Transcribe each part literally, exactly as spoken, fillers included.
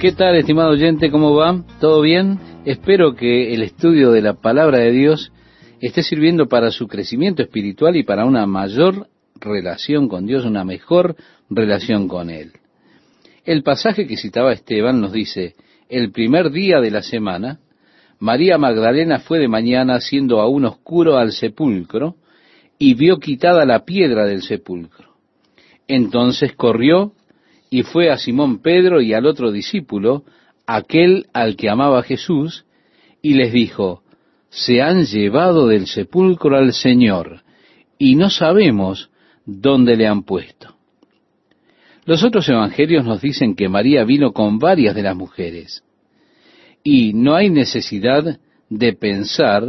¿Qué tal, estimado oyente? ¿Cómo va? ¿Todo bien? Espero que el estudio de la palabra de Dios esté sirviendo para su crecimiento espiritual y para una mayor relación con Dios, una mejor relación con Él. El pasaje que citaba Esteban nos dice: el primer día de la semana, María Magdalena fue de mañana, siendo aún oscuro, al sepulcro, y vio quitada la piedra del sepulcro. Entonces corrió y fue a Simón Pedro y al otro discípulo, aquel al que amaba Jesús, y les dijo: se han llevado del sepulcro al Señor, y no sabemos dónde le han puesto. Los otros evangelios nos dicen que María vino con varias de las mujeres, y no hay necesidad de pensar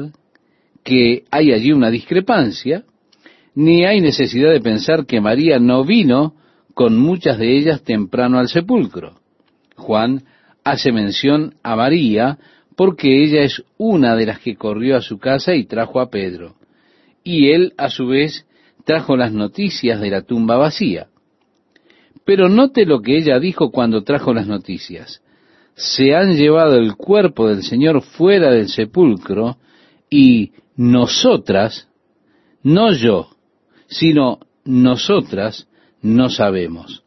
que hay allí una discrepancia, ni hay necesidad de pensar que María no vino con muchas de ellas temprano al sepulcro. Juan hace mención a María porque ella es una de las que corrió a su casa y trajo a Pedro, y él a su vez trajo las noticias de la tumba vacía. Pero note lo que ella dijo cuando trajo las noticias: se han llevado el cuerpo del Señor fuera del sepulcro, y nosotras, no yo, sino nosotras, no sabemos.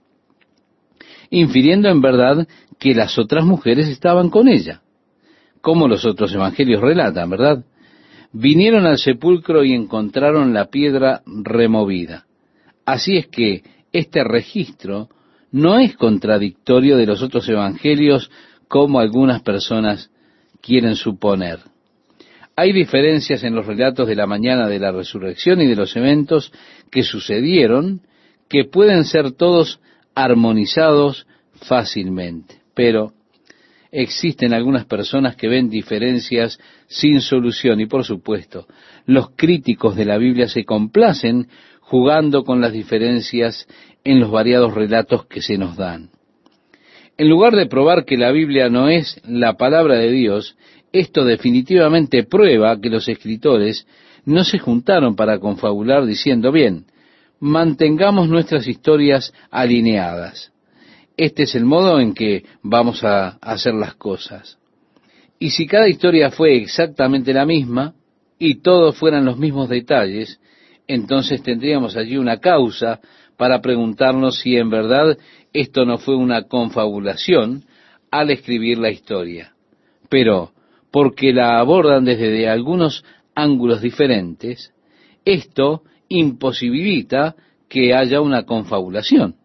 Infiriendo en verdad que las otras mujeres estaban con ella, como los otros evangelios relatan, ¿verdad? Vinieron al sepulcro y encontraron la piedra removida. Así es que este registro no es contradictorio de los otros evangelios, como algunas personas quieren suponer. Hay diferencias en los relatos de la mañana de la resurrección y de los eventos que sucedieron, que pueden ser todos armonizados fácilmente. Pero existen algunas personas que ven diferencias sin solución, y por supuesto, los críticos de la Biblia se complacen jugando con las diferencias en los variados relatos que se nos dan. En lugar de probar que la Biblia no es la palabra de Dios, esto definitivamente prueba que los escritores no se juntaron para confabular diciendo: bien, mantengamos nuestras historias alineadas. Este es el modo en que vamos a hacer las cosas. Y si cada historia fue exactamente la misma, y todos fueran los mismos detalles, entonces tendríamos allí una causa para preguntarnos si en verdad esto no fue una confabulación al escribir la historia. Pero, porque la abordan desde de algunos ángulos diferentes, esto imposibilita que haya una confabulación.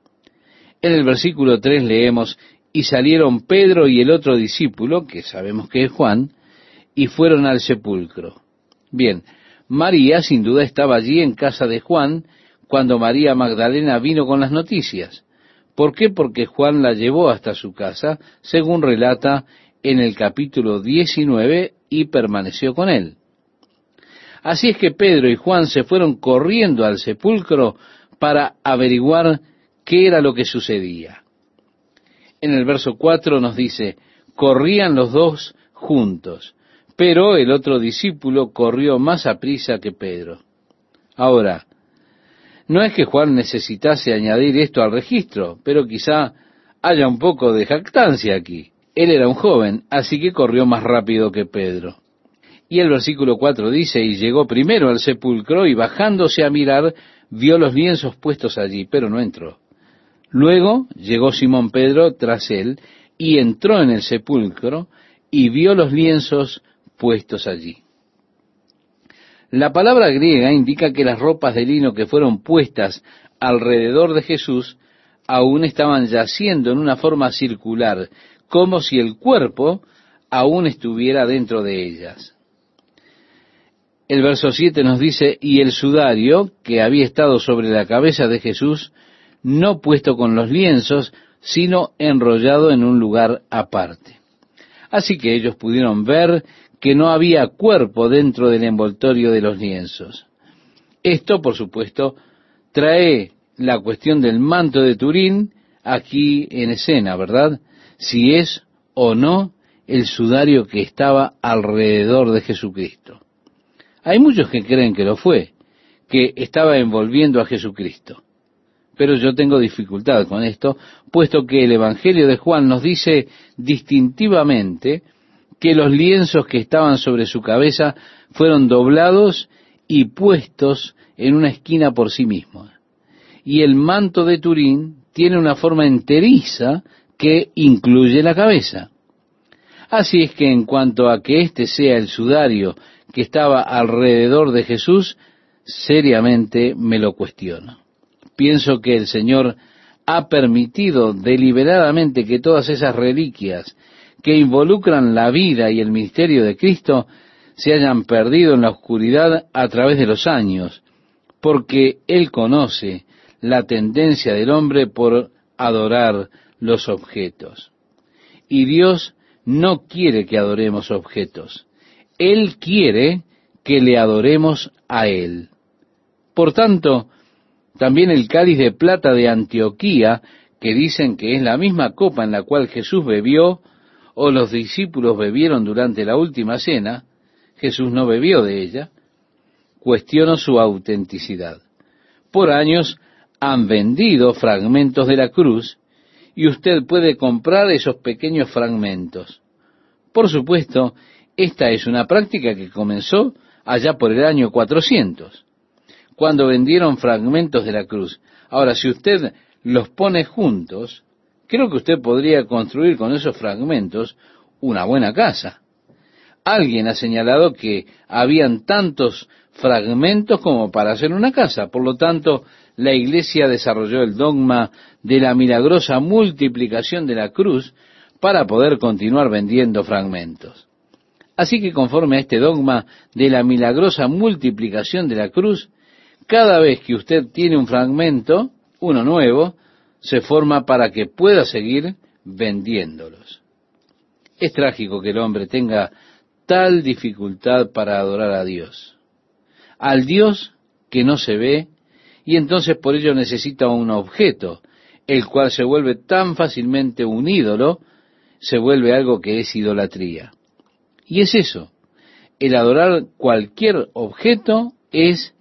En el versículo tres leemos: y salieron Pedro y el otro discípulo, que sabemos que es Juan, y fueron al sepulcro. Bien, María sin duda estaba allí en casa de Juan cuando María Magdalena vino con las noticias. ¿Por qué? Porque Juan la llevó hasta su casa, según relata en el capítulo diecinueve, y permaneció con él. Así es que Pedro y Juan se fueron corriendo al sepulcro para averiguar qué era lo que sucedía. En el verso cuatro nos dice: corrían los dos juntos, pero el otro discípulo corrió más aprisa que Pedro. Ahora, no es que Juan necesitase añadir esto al registro, pero quizá haya un poco de jactancia aquí. Él era un joven, así que corrió más rápido que Pedro. Y el versículo cuatro dice: y llegó primero al sepulcro, y bajándose a mirar, vio los lienzos puestos allí, pero no entró. Luego llegó Simón Pedro tras él, y entró en el sepulcro, y vio los lienzos puestos allí. La palabra griega indica que las ropas de lino que fueron puestas alrededor de Jesús aún estaban yaciendo en una forma circular, como si el cuerpo aún estuviera dentro de ellas. El verso siete nos dice: y el sudario que había estado sobre la cabeza de Jesús, no puesto con los lienzos, sino enrollado en un lugar aparte. Así que ellos pudieron ver que no había cuerpo dentro del envoltorio de los lienzos. Esto, por supuesto, trae la cuestión del manto de Turín aquí en escena, ¿verdad? Si es o no el sudario que estaba alrededor de Jesucristo. Hay muchos que creen que lo fue, que estaba envolviendo a Jesucristo. Pero yo tengo dificultad con esto, puesto que el Evangelio de Juan nos dice distintivamente que los lienzos que estaban sobre su cabeza fueron doblados y puestos en una esquina por sí mismos. Y el manto de Turín tiene una forma enteriza que incluye la cabeza. Así es que en cuanto a que este sea el sudario que estaba alrededor de Jesús, seriamente me lo cuestiono. Pienso que el Señor ha permitido deliberadamente que todas esas reliquias que involucran la vida y el ministerio de Cristo se hayan perdido en la oscuridad a través de los años, porque Él conoce la tendencia del hombre por adorar los objetos. Y Dios no quiere que adoremos objetos. Él quiere que le adoremos a Él. Por tanto, también el cáliz de plata de Antioquía, que dicen que es la misma copa en la cual Jesús bebió, o los discípulos bebieron durante la última cena, Jesús no bebió de ella, cuestiono su autenticidad. Por años han vendido fragmentos de la cruz, y usted puede comprar esos pequeños fragmentos. Por supuesto, esta es una práctica que comenzó allá por el año cuatrocientos, cuando vendieron fragmentos de la cruz. Ahora, si usted los pone juntos, creo que usted podría construir con esos fragmentos una buena casa. Alguien ha señalado que habían tantos fragmentos como para hacer una casa. Por lo tanto, la Iglesia desarrolló el dogma de la milagrosa multiplicación de la cruz para poder continuar vendiendo fragmentos. Así que conforme a este dogma de la milagrosa multiplicación de la cruz, cada vez que usted tiene un fragmento, uno nuevo, se forma para que pueda seguir vendiéndolos. Es trágico que el hombre tenga tal dificultad para adorar a Dios, al Dios que no se ve, y entonces por ello necesita un objeto, el cual se vuelve tan fácilmente un ídolo, se vuelve algo que es idolatría. Y es eso, el adorar cualquier objeto es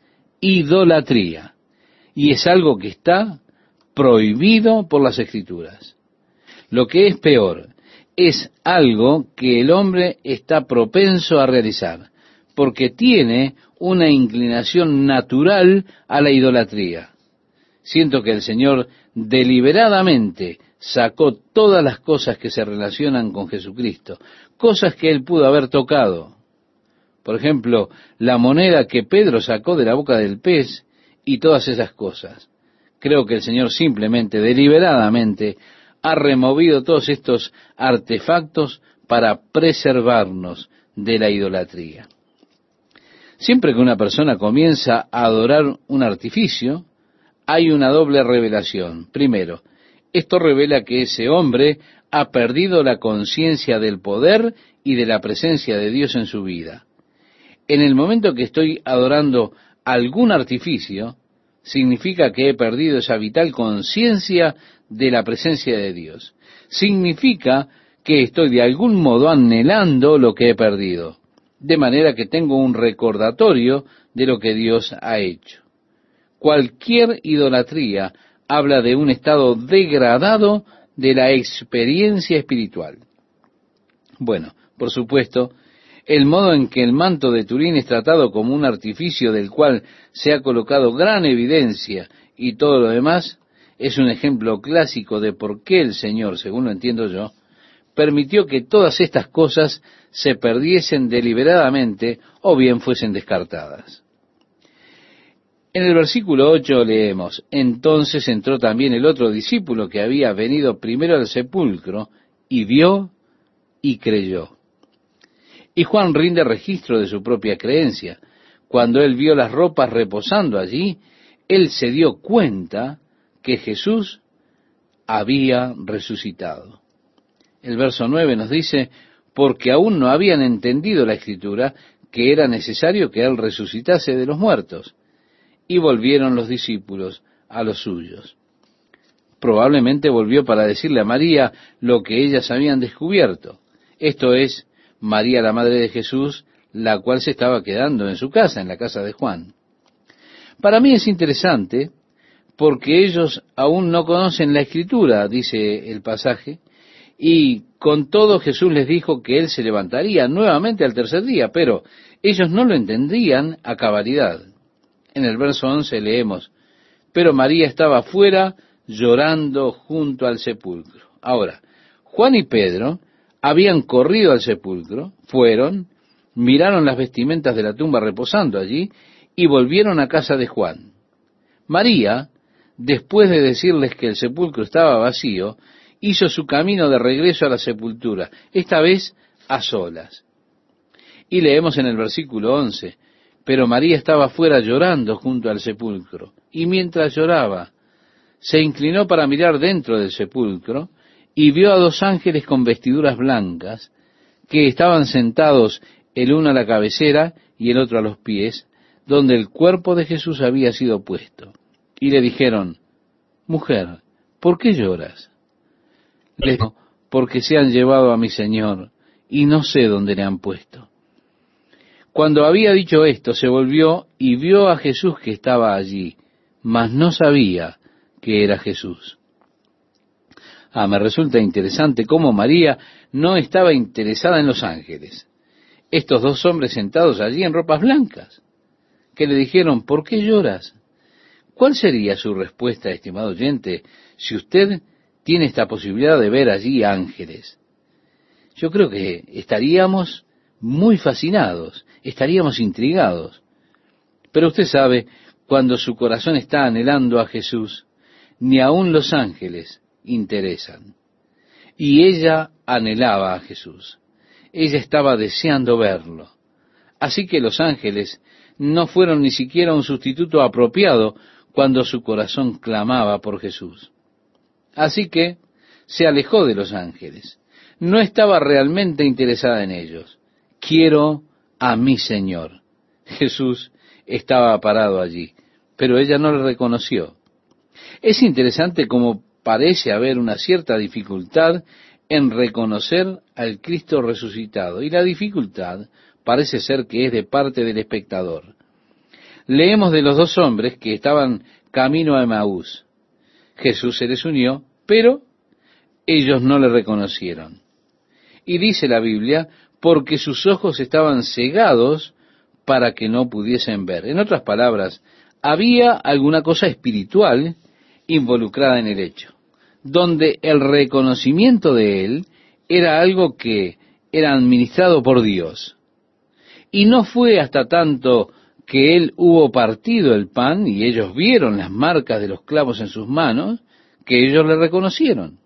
idolatría, y es algo que está prohibido por las Escrituras. Lo que es peor, es algo que el hombre está propenso a realizar, porque tiene una inclinación natural a la idolatría. Siento que el Señor deliberadamente sacó todas las cosas que se relacionan con Jesucristo, cosas que Él pudo haber tocado. Por ejemplo, la moneda que Pedro sacó de la boca del pez y todas esas cosas. Creo que el Señor simplemente, deliberadamente, ha removido todos estos artefactos para preservarnos de la idolatría. Siempre que una persona comienza a adorar un artificio, hay una doble revelación. Primero, esto revela que ese hombre ha perdido la conciencia del poder y de la presencia de Dios en su vida. En el momento que estoy adorando algún artificio, significa que he perdido esa vital conciencia de la presencia de Dios. Significa que estoy de algún modo anhelando lo que he perdido, de manera que tengo un recordatorio de lo que Dios ha hecho. Cualquier idolatría habla de un estado degradado de la experiencia espiritual. Bueno, por supuesto, el modo en que el manto de Turín es tratado como un artificio del cual se ha colocado gran evidencia y todo lo demás, es un ejemplo clásico de por qué el Señor, según lo entiendo yo, permitió que todas estas cosas se perdiesen deliberadamente o bien fuesen descartadas. En el versículo ocho leemos: entonces entró también el otro discípulo que había venido primero al sepulcro, y vio y creyó. Y Juan rinde registro de su propia creencia. Cuando él vio las ropas reposando allí, él se dio cuenta que Jesús había resucitado. El verso nueve nos dice: porque aún no habían entendido la Escritura, que era necesario que él resucitase de los muertos. Y volvieron los discípulos a los suyos. Probablemente volvió para decirle a María lo que ellas habían descubierto. Esto es, María, la madre de Jesús, la cual se estaba quedando en su casa, en la casa de Juan. Para mí es interesante porque ellos aún no conocen la Escritura, dice el pasaje, y con todo Jesús les dijo que Él se levantaría nuevamente al tercer día, pero ellos no lo entendían a cabalidad. En el verso once leemos, pero María estaba afuera llorando junto al sepulcro. Ahora, Juan y Pedro habían corrido al sepulcro, fueron, miraron las vestimentas de la tumba reposando allí y volvieron a casa de Juan. María, después de decirles que el sepulcro estaba vacío, hizo su camino de regreso a la sepultura, esta vez a solas. Y leemos en el versículo once, pero María estaba afuera llorando junto al sepulcro, y mientras lloraba, se inclinó para mirar dentro del sepulcro, y vio a dos ángeles con vestiduras blancas, que estaban sentados el uno a la cabecera y el otro a los pies, donde el cuerpo de Jesús había sido puesto. Y le dijeron, mujer, ¿por qué lloras? Le dijo, porque se han llevado a mi Señor, y no sé dónde le han puesto. Cuando había dicho esto, se volvió y vio a Jesús que estaba allí, mas no sabía que era Jesús. Ah, me resulta interesante cómo María no estaba interesada en los ángeles. Estos dos hombres sentados allí en ropas blancas, que le dijeron, ¿por qué lloras? ¿Cuál sería su respuesta, estimado oyente, si usted tiene esta posibilidad de ver allí ángeles? Yo creo que estaríamos muy fascinados, estaríamos intrigados. Pero usted sabe, cuando su corazón está anhelando a Jesús, ni aun los ángeles interesan. Y ella anhelaba a Jesús. Ella estaba deseando verlo. Así que los ángeles no fueron ni siquiera un sustituto apropiado cuando su corazón clamaba por Jesús. Así que se alejó de los ángeles. No estaba realmente interesada en ellos. Quiero a mi Señor. Jesús estaba parado allí, pero ella no le reconoció. Es interesante cómo parece haber una cierta dificultad en reconocer al Cristo resucitado, y la dificultad parece ser que es de parte del espectador. Leemos de los dos hombres que estaban camino a Emaús. Jesús se les unió, pero ellos no le reconocieron. Y dice la Biblia, porque sus ojos estaban cegados para que no pudiesen ver. En otras palabras, había alguna cosa espiritual involucrada en el hecho, donde el reconocimiento de Él era algo que era administrado por Dios. Y no fue hasta tanto que Él hubo partido el pan y ellos vieron las marcas de los clavos en sus manos, que ellos le reconocieron.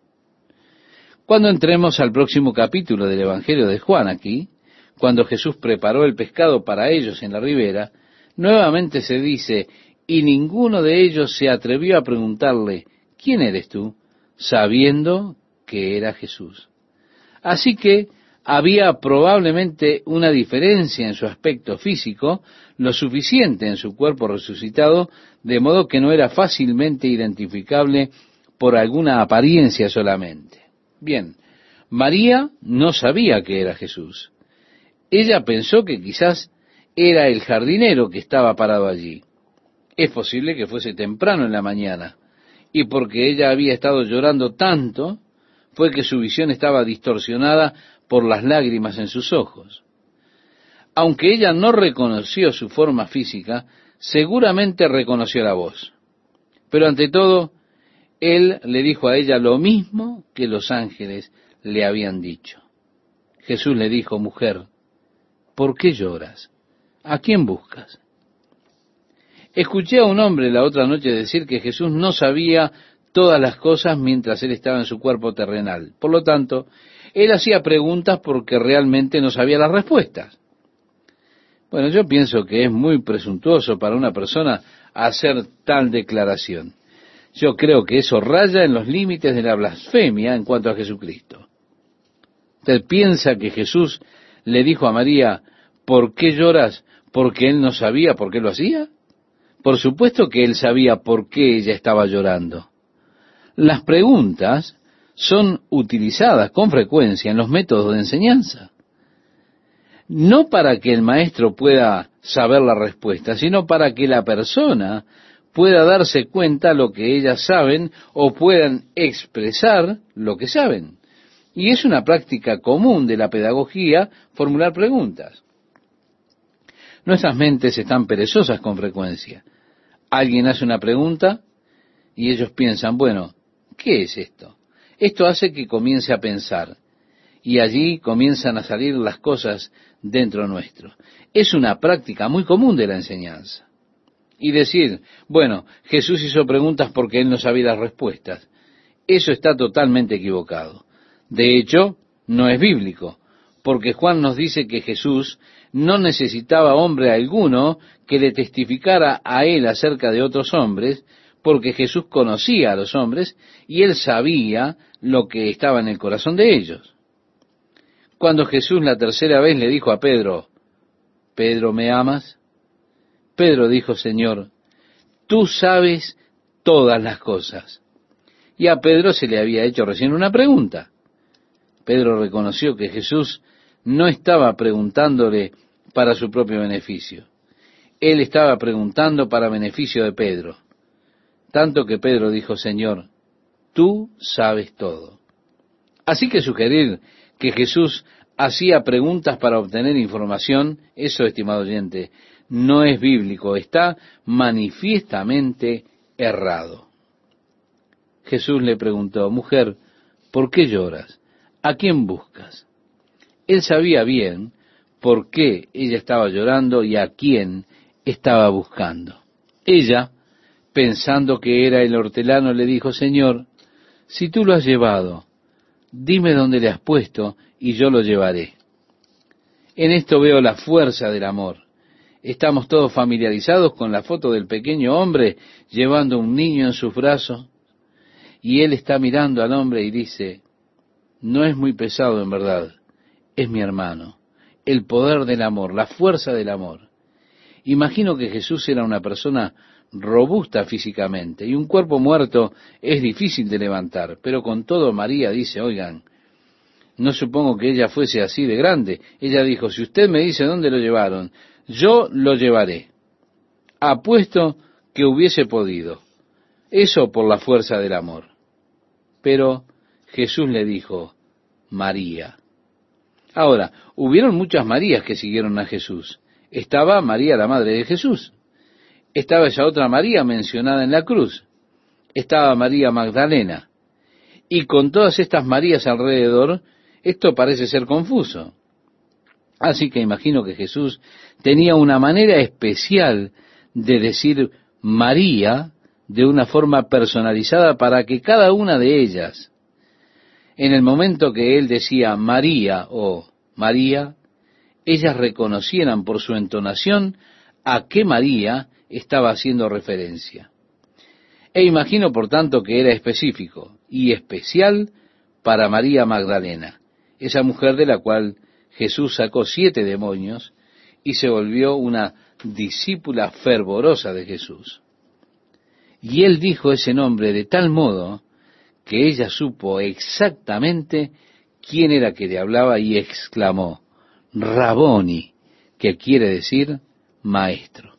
Cuando entremos al próximo capítulo del Evangelio de Juan aquí, cuando Jesús preparó el pescado para ellos en la ribera, nuevamente se dice, y ninguno de ellos se atrevió a preguntarle, ¿quién eres tú?, sabiendo que era Jesús. Así que había probablemente una diferencia en su aspecto físico, lo suficiente en su cuerpo resucitado, de modo que no era fácilmente identificable por alguna apariencia solamente. Bien, María no sabía que era Jesús. Ella pensó que quizás era el jardinero que estaba parado allí. Es posible que fuese temprano en la mañana, y porque ella había estado llorando tanto, fue que su visión estaba distorsionada por las lágrimas en sus ojos. Aunque ella no reconoció su forma física, seguramente reconoció la voz. Pero ante todo, Él le dijo a ella lo mismo que los ángeles le habían dicho. Jesús le dijo, mujer, ¿por qué lloras? ¿A quién buscas? Escuché a un hombre la otra noche decir que Jesús no sabía todas las cosas mientras Él estaba en su cuerpo terrenal. Por lo tanto, Él hacía preguntas porque realmente no sabía las respuestas. Bueno, yo pienso que es muy presuntuoso para una persona hacer tal declaración. Yo creo que eso raya en los límites de la blasfemia en cuanto a Jesucristo. ¿Usted piensa que Jesús le dijo a María, ¿por qué lloras? ¿Porque Él no sabía por qué lo hacía? Por supuesto que Él sabía por qué ella estaba llorando. Las preguntas son utilizadas con frecuencia en los métodos de enseñanza. No para que el maestro pueda saber la respuesta, sino para que la persona pueda darse cuenta lo que ellas saben o puedan expresar lo que saben. Y es una práctica común de la pedagogía formular preguntas. Nuestras mentes están perezosas con frecuencia. Alguien hace una pregunta y ellos piensan, bueno, ¿qué es esto? Esto hace que comience a pensar y allí comienzan a salir las cosas dentro nuestro. Es una práctica muy común de la enseñanza. Y decir, bueno, Jesús hizo preguntas porque él no sabía las respuestas. Eso está totalmente equivocado. De hecho, no es bíblico, porque Juan nos dice que Jesús no necesitaba hombre alguno que le testificara a él acerca de otros hombres, porque Jesús conocía a los hombres y él sabía lo que estaba en el corazón de ellos. Cuando Jesús la tercera vez le dijo a Pedro, Pedro, ¿me amas? Pedro dijo, Señor, tú sabes todas las cosas. Y a Pedro se le había hecho recién una pregunta. Pedro reconoció que Jesús no estaba preguntándole para su propio beneficio. Él estaba preguntando para beneficio de Pedro. Tanto que Pedro dijo, Señor, tú sabes todo. Así que sugerir que Jesús hacía preguntas para obtener información, eso, estimado oyente, no es bíblico, está manifiestamente errado. Jesús le preguntó, mujer, ¿por qué lloras? ¿A quién buscas? Él sabía bien por qué ella estaba llorando y a quién estaba buscando. Ella, pensando que era el hortelano, le dijo, Señor, si tú lo has llevado, dime dónde le has puesto y yo lo llevaré. En esto veo la fuerza del amor. Estamos todos familiarizados con la foto del pequeño hombre llevando un niño en sus brazos y él está mirando al hombre y dice, no es muy pesado en verdad, es mi hermano. El poder del amor, la fuerza del amor. Imagino que Jesús era una persona robusta físicamente y un cuerpo muerto es difícil de levantar, pero con todo María dice, oigan, no supongo que ella fuese así de grande. Ella dijo, si usted me dice dónde lo llevaron, yo lo llevaré. Apuesto que hubiese podido. Eso por la fuerza del amor. Pero Jesús le dijo, María. Ahora, hubieron muchas Marías que siguieron a Jesús. Estaba María, la madre de Jesús. Estaba esa otra María mencionada en la cruz. Estaba María Magdalena. Y con todas estas Marías alrededor, esto parece ser confuso. Así que imagino que Jesús tenía una manera especial de decir María de una forma personalizada para que cada una de ellas, en el momento que él decía María o María, ellas reconocieran por su entonación a qué María estaba haciendo referencia. E imagino, por tanto, que era específico y especial para María Magdalena, esa mujer de la cual Jesús sacó siete demonios y se volvió una discípula fervorosa de Jesús. Y él dijo ese nombre de tal modo que ella supo exactamente quién era que le hablaba y exclamó, Raboni, que quiere decir maestro.